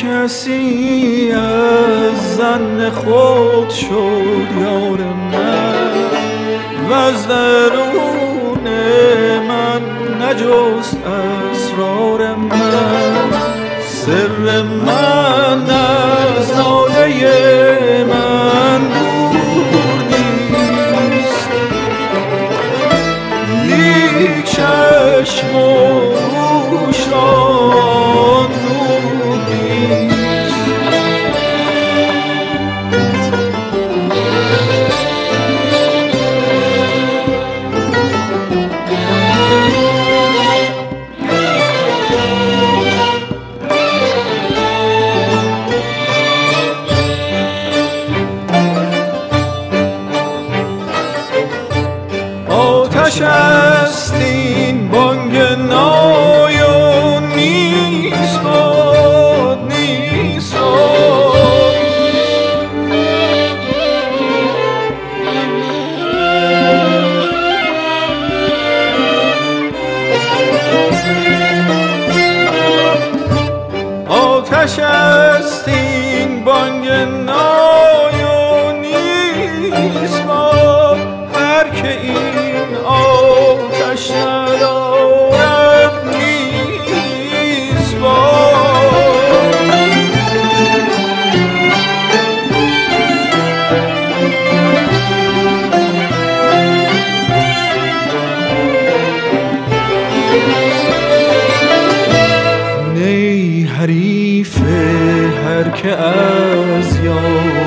کسی از زن خود شد یار من و از درون من نجست اسرار من. سر من از ناله من دور نیست، لیک چشم و گوش را نور نیست. آتش است این بانگ نای و نیست باد، نیست باد. آتش است این بانگ نای و نیست باد، هر که این آتش ندارد نیست باد. نی حریف هر که از یار